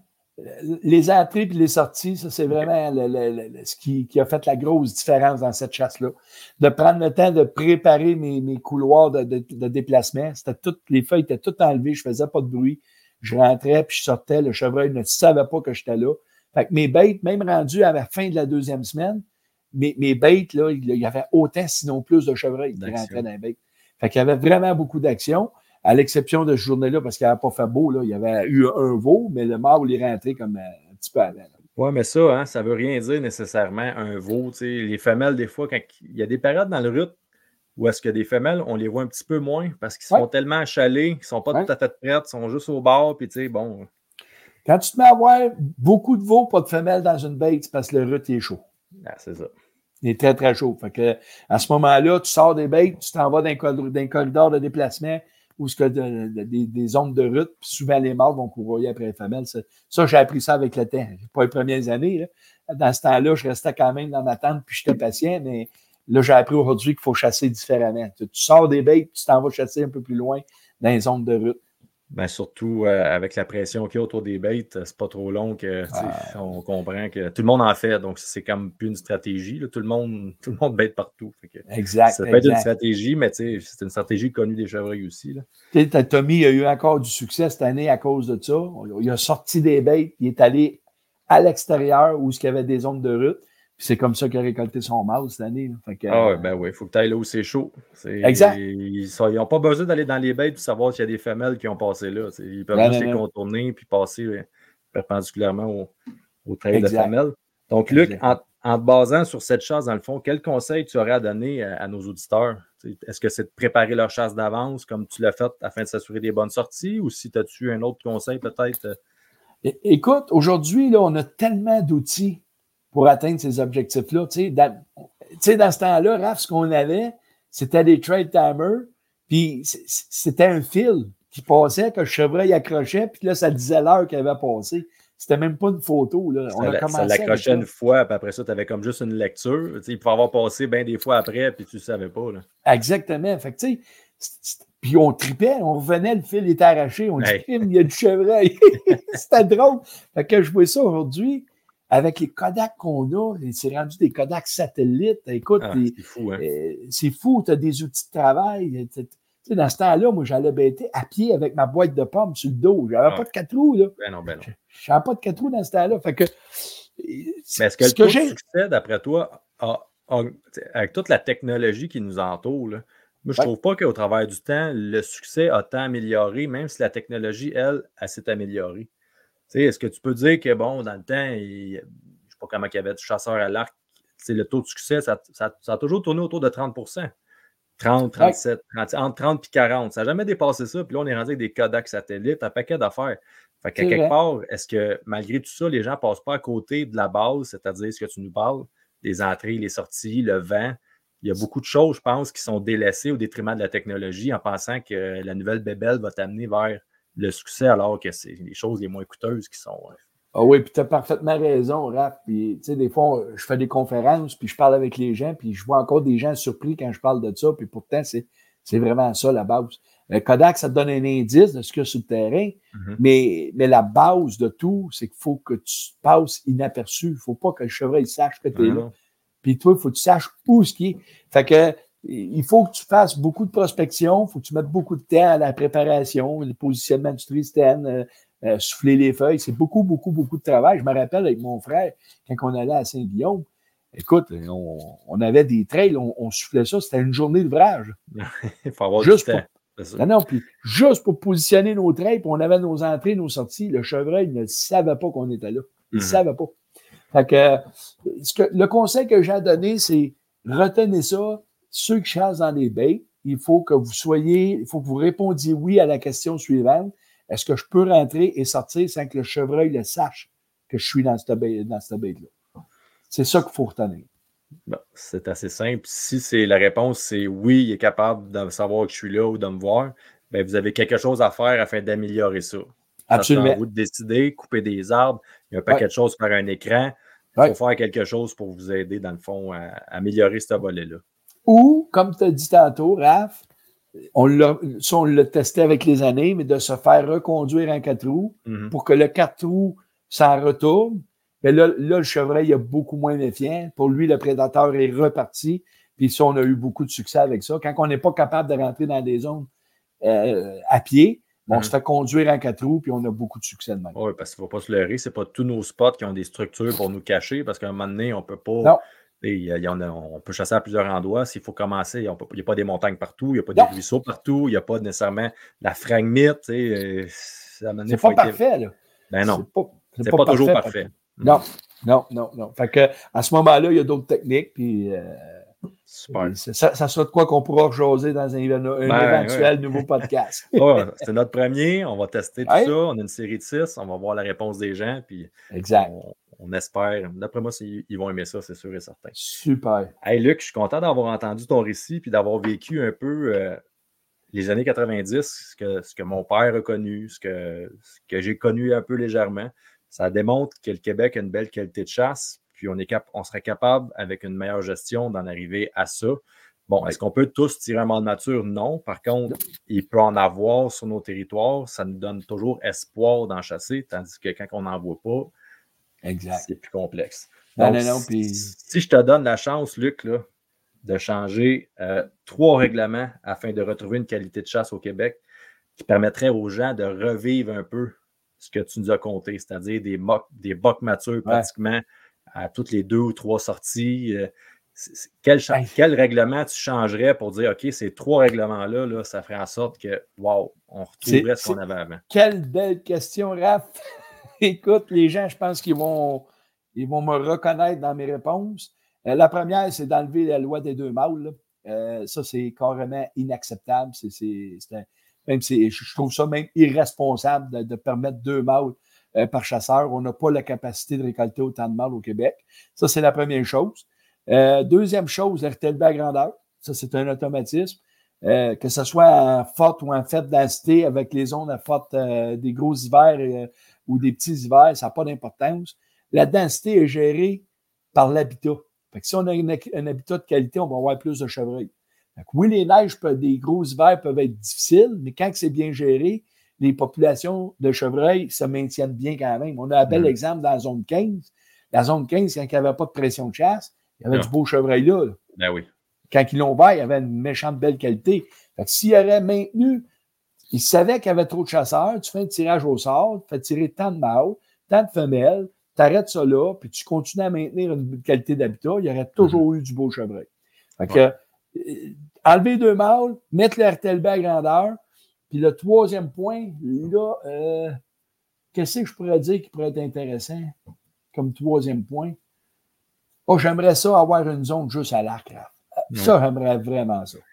Les entrées et les sorties, ça, c'est vraiment le, le, le, ce qui, qui a fait la grosse différence dans cette chasse-là. De prendre le temps de préparer mes, mes couloirs de, de, de déplacement. C'était toutes, les feuilles étaient toutes enlevées, je faisais pas de bruit. Je rentrais puis je sortais, le chevreuil ne savait pas que j'étais là. Fait que mes bêtes, même rendues à la fin de la deuxième semaine, mes, mes bêtes, là, il y avait autant, sinon plus de chevreuils qui rentraient dans les bêtes. Fait qu'il y avait vraiment beaucoup d'action. À l'exception de ce journée-là, parce qu'il n'avait pas fait beau, là, il y avait eu un veau, mais le mâle il est rentré comme un petit peu avant. Oui, mais ça, hein, ça ne veut rien dire nécessairement un veau. T'sais. Les femelles, des fois, quand il y a des périodes dans le rut, Ou est-ce que des femelles, on les voit un petit peu moins parce qu'ils Ouais. sont tellement achalés, ils ne sont pas Ouais. tout à fait prêtes, ils sont juste au bord, puis tu sais, bon. Quand tu te mets à avoir beaucoup de veaux, pas de femelles dans une bête, c'est parce que le rut est chaud. Ah, c'est ça. Il est très, très chaud. Fait que, à ce moment-là, tu sors des bêtes, tu t'en vas dans un corridor de déplacement où il y a de, de, de, des zones de rut, puis souvent les mâles vont courir après les femelles. Ça, ça, j'ai appris ça avec le temps. Pas les premières années. Là. Dans ce temps-là, je restais quand même dans ma tente, puis j'étais patient, mais là, j'ai appris aujourd'hui qu'il faut chasser différemment. Tu, tu sors des bêtes, tu t'en vas chasser un peu plus loin dans les zones de rut. Ben surtout euh, avec la pression qu'il y a autour des bêtes, c'est pas trop long que Ah. on comprend que tout le monde en fait, donc c'est comme plus une stratégie. Là. Tout le monde, tout le monde bête partout. Fait que Exact. Ça peut exact. être une stratégie, mais c'est une stratégie connue des chevreuils aussi. Là. Tommy a eu encore du succès cette année à cause de ça. Il a sorti des bêtes, il est allé à l'extérieur où il y avait des zones de rut. C'est comme ça qu'il a récolté son mâle cette année. Fait que, ah ouais, ben oui, il faut que tu ailles là où c'est chaud. Exact. Ils n'ont pas besoin d'aller dans les bêtes pour savoir s'il y a des femelles qui ont passé là. T'sais. Ils peuvent non, juste non, les non. contourner et passer euh, perpendiculairement au, au trail exact. de femelles. Donc, Luc, en, en te basant sur cette chasse, dans le fond, quel conseil tu aurais à donner à, à nos auditeurs? Est-ce que c'est de préparer leur chasse d'avance comme tu l'as fait afin de s'assurer des bonnes sorties ou si as-tu un autre conseil peut-être? Écoute, aujourd'hui, là, on a tellement d'outils pour atteindre ces objectifs-là. Tu sais, dans, dans ce temps-là, Raph, ce qu'on avait, c'était des trail timers, puis c'était un fil qui passait, que le chevreuil accrochait, puis là, ça disait l'heure qu'il avait passé. C'était même pas une photo. Là. On ça, a commencé ça l'accrochait une fois, puis après ça, tu avais comme juste une lecture. Tu sais, il pouvait avoir passé bien des fois après, puis tu ne savais pas. Là. Exactement. Fait que, tu sais, puis on tripait, on revenait, le fil était arraché, on dit, hey. Il y a du chevreuil. C'était drôle. Fait que je vois ça aujourd'hui, avec les Kodak qu'on a, c'est rendu des Kodak satellites. Écoute, ah, les, c'est fou. Hein? Euh, c'est fou, tu as des outils de travail. Tu sais, dans ce temps-là, moi, j'allais bêter à pied avec ma boîte de pommes sur le dos. J'avais ah. pas de quatre roues, là. Ben non, ben non. J'avais pas de quatre roues dans ce temps-là. Fait que. Mais est-ce que le taux de succès, d'après toi, a, a, avec toute la technologie qui nous entoure, là, moi, je ne ouais. trouve pas qu'au travers du temps, le succès a tant amélioré, même si la technologie, elle, elle s'est améliorée. Est-ce que tu peux dire que, bon, dans le temps, il, je ne sais pas comment il y avait du chasseur à l'arc, le taux de succès, ça, ça, ça a toujours tourné autour de trente pour cent. trente, trente-sept, ouais. trente, entre trente et quarante. Ça n'a jamais dépassé ça. Puis là, on est rendu avec des Kodak satellites, un paquet d'affaires. Fait qu'à quelque vrai. part, est-ce que malgré tout ça, les gens ne passent pas à côté de la base, c'est-à-dire ce que tu nous parles, des entrées, les sorties, le vent? Il y a beaucoup de choses, je pense, qui sont délaissées au détriment de la technologie en pensant que la nouvelle bébelle va t'amener vers le succès alors que c'est les choses les moins coûteuses qui sont. Ah oui, puis tu as parfaitement raison, Raph. Puis, tu sais, des fois, je fais des conférences, puis je parle avec les gens, puis je vois encore des gens surpris quand je parle de ça, puis pourtant, c'est, c'est vraiment ça, la base. Le Kodak, ça te donne un indice de ce qu'il y a sur le terrain, mm-hmm. mais, mais la base de tout, c'est qu'il faut que tu passes inaperçu. Il ne faut pas que le chevreuil sache que tu es mm-hmm. là. Puis toi, il faut que tu saches où ce qui est. Fait que, il faut que tu fasses beaucoup de prospection, il faut que tu mettes beaucoup de temps à la préparation, le positionnement du tree stand, euh, euh, souffler les feuilles. C'est beaucoup, beaucoup, beaucoup de travail. Je me rappelle avec mon frère, quand on allait à Saint-Guillaume, écoute, on, on avait des trails, on, on soufflait ça, c'était une journée d'ouvrage. Il faut avoir juste du temps. Pour, non, non, puis juste pour positionner nos trails, puis on avait nos entrées, nos sorties. Le chevreuil ne savait pas qu'on était là. Il ne mm-hmm. savait pas. Fait que, ce que le conseil que j'ai à donner, c'est retenez ça. Ceux qui chassent dans les baies, il faut que vous soyez, il faut que vous répondiez oui à la question suivante. Est-ce que je peux rentrer et sortir sans que le chevreuil le sache que je suis dans cette baie, dans cette baie-là? C'est ça qu'il faut retenir. Bon, c'est assez simple. Si c'est la réponse, c'est oui, il est capable de savoir que je suis là ou de me voir, bien, vous avez quelque chose à faire afin d'améliorer ça. Absolument. C'est à vous de décider, couper des arbres, il y a un paquet ouais. de choses, faire un écran. Il faut ouais. faire quelque chose pour vous aider, dans le fond, à, à améliorer ce volet-là. Ou, comme tu as dit tantôt, Raph, on l'a, ça, on l'a testé avec les années, mais de se faire reconduire en quatre roues mm-hmm. pour que le quatre roues s'en retourne. Mais là, là, le chevreuil est beaucoup moins méfiant. Pour lui, le prédateur est reparti. Puis ça, on a eu beaucoup de succès avec ça. Quand on n'est pas capable de rentrer dans des zones euh, à pied, bon, mm-hmm. on se fait conduire en quatre roues, puis on a beaucoup de succès de même. Oui, parce qu'il ne faut pas se leurrer. Ce n'est pas tous nos spots qui ont des structures pour nous cacher, parce qu'à un moment donné, on ne peut pas... Non. Il y a, il y en a, on peut chasser à plusieurs endroits. S'il faut commencer, il n'y a pas des montagnes partout, il n'y a pas des non. ruisseaux partout, il n'y a pas nécessairement la fragmite. C'est pas parfait, là. Ben non, c'est pas, c'est c'est pas, pas toujours parfait. parfait. Non, non, non, non. Fait que, à ce moment-là, il y a d'autres techniques, puis euh, Super. Ça, ça sera de quoi qu'on pourra jaser dans un, un ben, éventuel ouais. nouveau podcast. Oh, c'est notre premier. On va tester tout ouais. ça. On a une série de six. On va voir la réponse des gens. Puis exact. On, on espère. D'après moi, ils vont aimer ça, c'est sûr et certain. Super. Hey Luc, je suis content d'avoir entendu ton récit puis d'avoir vécu un peu euh, les années quatre-vingt-dix, ce que, ce que mon père a connu, ce que, ce que j'ai connu un peu légèrement. Ça démontre que le Québec a une belle qualité de chasse. Puis on, est cap- on serait capable, avec une meilleure gestion, d'en arriver à ça. Bon, est-ce qu'on peut tous tirer un mâle nature? Non. Par contre, il peut en avoir sur nos territoires. Ça nous donne toujours espoir d'en chasser, tandis que quand on n'en voit pas, exact. c'est plus complexe. Donc, non, non, non, si, puis... si je te donne la chance, Luc, là, de changer euh, trois règlements afin de retrouver une qualité de chasse au Québec qui permettrait aux gens de revivre un peu ce que tu nous as conté, c'est-à-dire des, mo- des bocs matures ouais. pratiquement à toutes les deux ou trois sorties. Euh, c'est, c'est, quel, cha- hey. quel règlement tu changerais pour dire, OK, ces trois règlements-là, là, ça ferait en sorte que, wow, on retrouverait c'est, ce qu'on avait avant? Quelle belle question, Raph! Écoute, les gens, je pense qu'ils vont, ils vont me reconnaître dans mes réponses. Euh, la première, c'est d'enlever la loi des deux mâles. Euh, ça, c'est carrément inacceptable. C'est, c'est, c'est un, même c'est, je trouve ça même irresponsable de, de permettre deux mâles euh, par chasseur. On n'a pas la capacité de récolter autant de mâles au Québec. Ça, c'est la première chose. Euh, deuxième chose, le R T L B à grandeur. Ça, c'est un automatisme. Euh, que ce soit en forte ou en faible densité, avec les zones à forte euh, des gros hivers euh, ou des petits hivers, ça n'a pas d'importance. La densité est gérée par l'habitat. Fait que si on a une, un habitat de qualité, on va avoir plus de chevreuils. Fait que oui, les neiges, peuvent, des gros hivers peuvent être difficiles, mais quand c'est bien géré, les populations de chevreuils se maintiennent bien quand même. On a un bel mmh. exemple dans la zone quinze. La zone quinze, quand il n'y avait pas de pression de chasse, il y avait non. du beau chevreuil là. là. Ben oui. Quand ils l'ont ouvert, il y avait une méchante belle qualité. Fait que s'il aurait maintenu, il savait qu'il y avait trop de chasseurs, tu fais un tirage au sort, tu fais tirer tant de mâles, tant de femelles, tu arrêtes ça là, puis tu continues à maintenir une qualité d'habitat, il y aurait toujours mm-hmm. eu du beau chevreuil. Fait que, ouais. euh, enlever deux mâles, mettre le R T L B à grandeur, puis le troisième point, là, euh, qu'est-ce que je pourrais dire qui pourrait être intéressant comme troisième point? Oh, j'aimerais ça avoir une zone juste à l'arc, là. Ça, ouais. j'aimerais vraiment ça.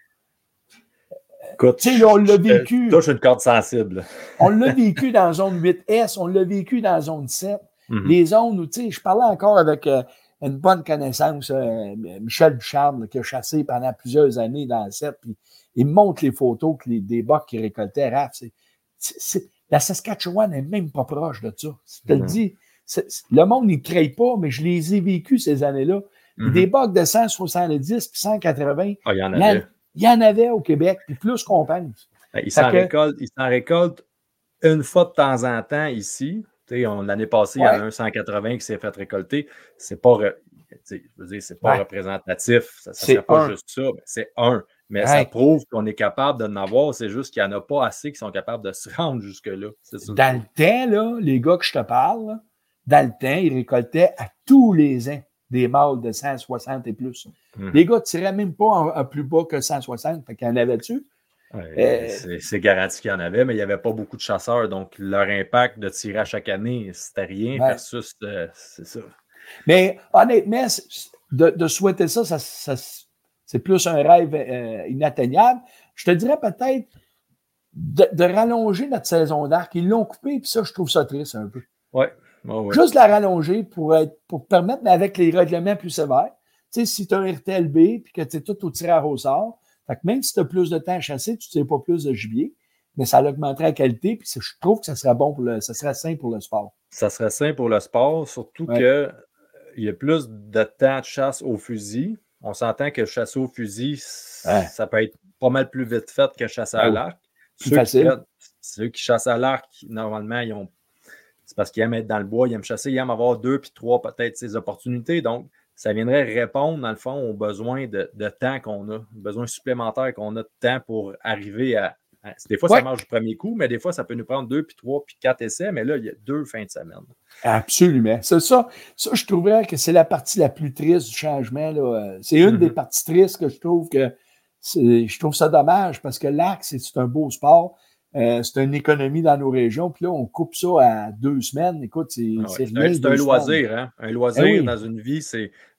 Écoute, tu sais, on l'a vécu. Touche une corde sensible. On l'a vécu dans la zone huit S, on l'a vécu dans la zone sept. Mm-hmm. Les zones où, tu sais, je parlais encore avec euh, une bonne connaissance, euh, Michel Ducharme, là, qui a chassé pendant plusieurs années dans le sept, puis il me montre les photos que les, des bocs qu'il récoltait. Raph, c'est, c'est, c'est, la Saskatchewan n'est même pas proche de ça. Je te mm-hmm. le dis, c'est, c'est, le monde n'y crée pas, mais je les ai vécus ces années-là. Mm-hmm. Des bocs de cent soixante-dix puis cent quatre-vingts. Ah, il y en avait. Il y en avait au Québec, puis plus qu'on pense. Il s'en, que... récolte, il s'en récolte une fois de temps en temps ici. On, l'année passée, ouais. il y en a un cent quatre-vingts qui s'est fait récolter. C'est pas, re... je veux dire, c'est pas ouais. représentatif. Ça ne serait pas un. juste ça. Mais c'est un. Mais ouais. ça prouve qu'on est capable d'en avoir. C'est juste qu'il n'y en a pas assez qui sont capables de se rendre jusque-là. C'est ça. Dans le temps, là, les gars que je te parle, là, dans le temps, ils récoltaient à tous les ans des mâles de cent soixante et plus. Mmh. Les gars ne tiraient même pas en, en plus bas que cent soixante. Fait qu'il y en avait-tu? Ouais, euh... c'est, c'est garanti qu'il y en avait, mais il n'y avait pas beaucoup de chasseurs. Donc, leur impact de tirer à chaque année, c'était rien ouais. versus euh, c'est ça. Mais honnêtement, de, de souhaiter ça, ça, ça, c'est plus un rêve euh, inatteignable. Je te dirais peut-être de, de rallonger notre saison d'arc. Ils l'ont coupé, puis ça, je trouve ça triste un peu. Oui. Oh, ouais. Juste la rallonger pour, être, pour permettre, mais avec les règlements plus sévères. Tu sais, si tu as un R T L B et que tu es tout au tirage au sort, fait que même si tu as plus de temps à chasser, tu ne tires pas plus de gibier, mais ça augmenterait la qualité, puis je trouve que ça serait bon pour le, ça serait sain pour le sport. Ça serait sain pour le sport, surtout ouais. que il y a plus de temps de chasse au fusil. On s'entend que chasser au fusil, ouais. ça peut être pas mal plus vite fait que chasser à ouais. l'arc. Plus ceux facile. Qui, ceux qui chassent à l'arc, normalement, ils ont c'est parce qu'ils aiment être dans le bois, ils aiment chasser, ils aiment avoir deux puis trois peut-être ces opportunités. Donc, ça viendrait répondre, dans le fond, aux besoins de, de temps qu'on a, besoins supplémentaires qu'on a de temps pour arriver à. à des fois, ouais. ça marche du premier coup, mais des fois, ça peut nous prendre deux puis trois puis quatre essais, mais là, il y a deux fins de semaine. Absolument. C'est ça. Ça, je trouverais que c'est la partie la plus triste du changement. Là. C'est une mm-hmm. des parties tristes que je trouve que c'est, je trouve ça dommage parce que l'arc, c'est, c'est un beau sport. Euh, c'est une économie dans nos régions, puis là, on coupe ça à deux semaines. Écoute, c'est, ah ouais, c'est rien. C'est un, c'est un loisir, hein? Un loisir eh oui. dans une vie, c'est.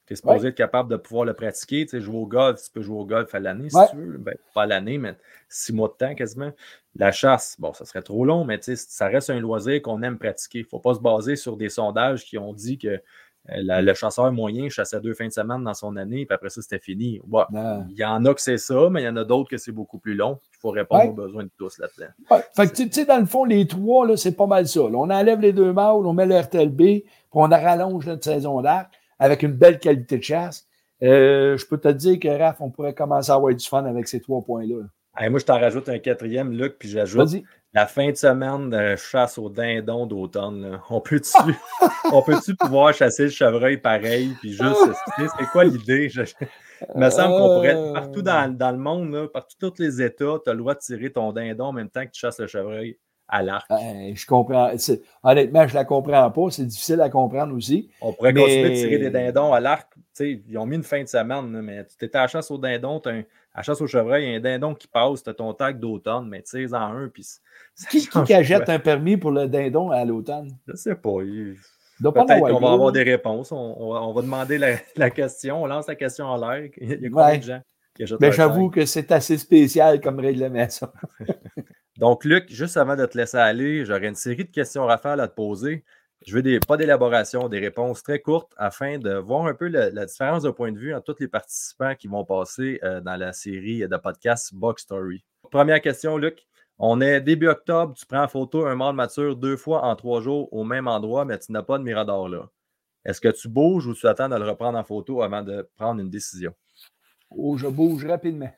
Tu es supposé Ouais. être capable de pouvoir le pratiquer. Tu sais, jouer au golf, tu peux jouer au golf à l'année si Ouais. tu veux. Ben, pas à l'année, mais six mois de temps quasiment. La chasse, bon, ça serait trop long, mais tu sais, ça reste un loisir qu'on aime pratiquer. Il ne faut pas se baser sur des sondages qui ont dit que euh, la- le chasseur moyen chassait deux fins de semaine dans son année, puis après ça, c'était fini. Ouais, Non. il y en a que c'est ça, mais il y en a d'autres que c'est beaucoup plus long. Il faut répondre Ouais. aux besoins de tous là-dedans. Ouais. Fait que, tu sais, dans le fond, les trois, là, c'est pas mal ça. Là. On enlève les deux mâles, on met le R T L B, puis on rallonge notre saison d'arc avec une belle qualité de chasse. Euh, je peux te dire que, Raph, on pourrait commencer à avoir du fun avec ces trois points-là. Hey, moi, je t'en rajoute un quatrième, Luc, puis j'ajoute Vas-y. la fin de semaine de chasse au dindon d'automne. Là. On peut-tu on peut-tu pouvoir chasser le chevreuil pareil, puis juste, c'est c'est quoi l'idée? Je- Il me semble qu'on pourrait, Euh, partout dans, dans le monde, là, partout tous les États, tu as le droit de tirer ton dindon en même temps que tu chasses le chevreuil à l'arc. euh, je comprends. C'est- Honnêtement, je la comprends pas. C'est difficile à comprendre aussi. On pourrait Mais- continuer de tirer des dindons à l'arc. Tu sais, ils ont mis une fin de semaine, là, mais tu étais à la chasse au dindon, tu as un, à la chasse au chevreuil, il y a un dindon qui passe, tu as ton tag d'automne, mais tu sais, en un, puis ça Qui, qui change achète quoi? un permis pour le dindon à l'automne? Je sais pas. il- Il doit pas en Peut-être avoir qu'on va gros, avoir là. des réponses. On, on va, on va demander la, la question. On lance la question en l'air. Il y a il y a combien Ouais. de gens qui achètent Ben, leur j'avoue tag? que c'est assez spécial comme règlement, ça. Donc, Luc, juste avant de te laisser aller, j'aurais une série de questions rafales à te poser. Je veux des, pas d'élaboration, des réponses très courtes afin de voir un peu le- la différence de point de vue entre tous les participants qui vont passer euh, dans la série de podcasts Box Story. Première question, Luc. On est début octobre, tu prends en photo un mâle mature deux fois en trois jours au même endroit, mais tu n'as pas de mirador là. Est-ce que tu bouges ou tu attends de le reprendre en photo avant de prendre une décision? Oh, je bouge rapidement.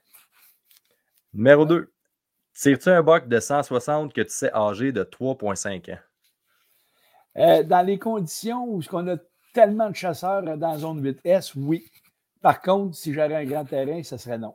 Numéro deux. Tires-tu un buck de cent soixante que tu sais âgé de trois virgule cinq ans? Euh, dans les conditions où on a tellement de chasseurs dans la zone huit S, oui. Par contre, si j'avais un grand terrain, ce serait non.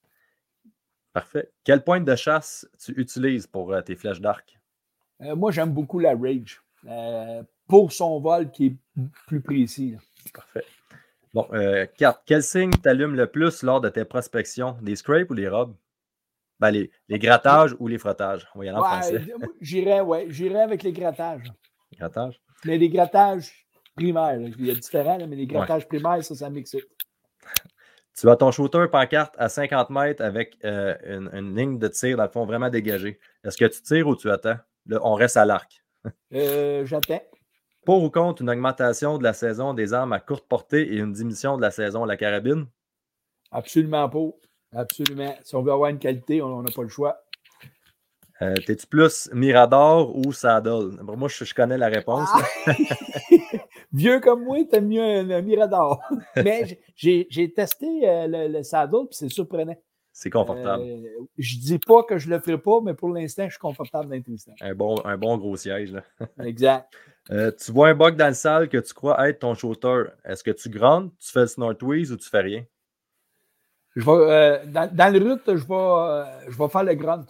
Parfait. Quelle pointe de chasse tu utilises pour euh, tes flèches d'arc? Euh, moi, j'aime beaucoup la Rage. Euh, pour son vol qui est plus précis. Là. Parfait. Bon, euh, quatre. Quel signe t'allume le plus lors de tes prospections? Des scrapes ou les robes? Ben, les, les grattages ou les frottages? On va y aller en français. Ouais, j'irais, ouais, j'irais avec les grattages. Grattages? Mais les grattages primaires, là, il y a différents, là, mais les grattages ouais. primaires, ça, ça mixe. Tu as ton shooter pancarte à cinquante mètres avec euh, une, une ligne de tir, dans le fond, vraiment dégagée. Est-ce que tu tires ou tu attends? Là, on reste à l'arc. euh, j'attends. Pour ou contre une augmentation de la saison des armes à courte portée et une diminution de la saison à la carabine? Absolument pas. Absolument. Si on veut avoir une qualité, on n'a pas le choix. Euh, T'es-tu plus Mirador ou Saddle? Bon, moi, je, je connais la réponse. Ah! Vieux comme moi, t'aimes mieux un, un Mirador. Mais j'ai, j'ai testé euh, le, le Saddle, puis c'est surprenant. C'est confortable. Euh, je dis pas que je le ferai pas, mais pour l'instant, je suis confortable dans l'instant. Un bon, un bon gros siège. Là. Exact. Euh, tu vois un bug dans le salle que tu crois être ton shooter. Est-ce que tu grondes, tu fais le snortweeze ou tu fais rien? Je vais, euh, dans, dans le route, je vais, euh, je vais faire le grunt.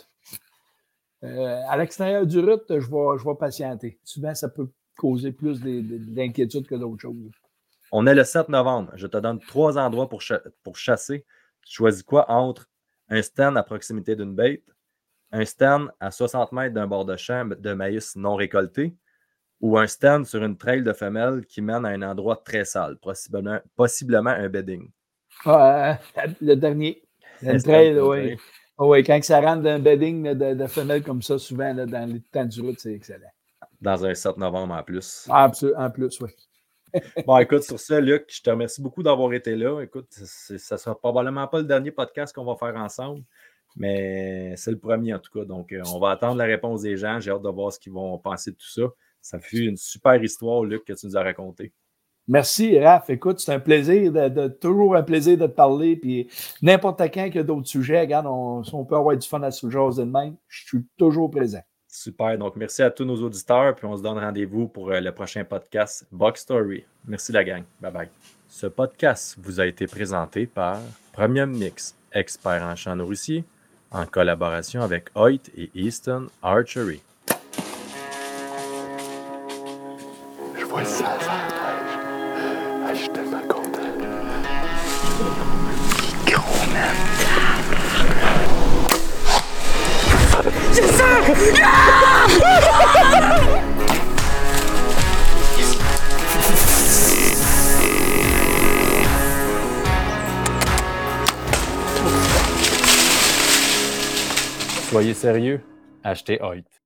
Euh, à l'extérieur du route, je vais, je vais patienter. Souvent, ça peut causer plus d'inquiétude que d'autres choses. On est le sept novembre. Je te donne trois endroits pour, ch pour chasser. Tu choisis quoi entre un stand à proximité d'une bête, un stand à soixante mètres d'un bord de champ de maïs non récolté ou un stand sur une trail de femelles qui mène à un endroit très sale, possiblement, possiblement un bedding? Euh, le dernier. Le trail, oui. Oh oui, quand ça rentre dans un bedding de, de femelles comme ça, souvent là, dans les temps du route, c'est excellent. Dans un sept novembre en plus. En plus, en plus oui. Bon, écoute, sur ça, Luc, je te remercie beaucoup d'avoir été là. Écoute, ça ne sera probablement pas le dernier podcast qu'on va faire ensemble, mais c'est le premier en tout cas. Donc, on va attendre la réponse des gens. J'ai hâte de voir ce qu'ils vont penser de tout ça. Ça fut une super histoire, Luc, que tu nous as racontée. Merci, Raph. Écoute, c'est un plaisir, de, de, toujours un plaisir de te parler. Puis n'importe quand qu'il y a d'autres sujets, regarde, on, si on peut avoir du fun à ce genre de même, je suis toujours présent. Super. Donc, merci à tous nos auditeurs. Puis on se donne rendez-vous pour le prochain podcast Box Story. Merci la gang. Bye bye. Ce podcast vous a été présenté par Premium Mix, expert en champ nourricier, en collaboration avec Hoyt et Easton Archery. Je vois ça, ça. Ah, je suis tellement content. Gros man. C'est ça! Yeah! Soyez sérieux, achetez Hoyt.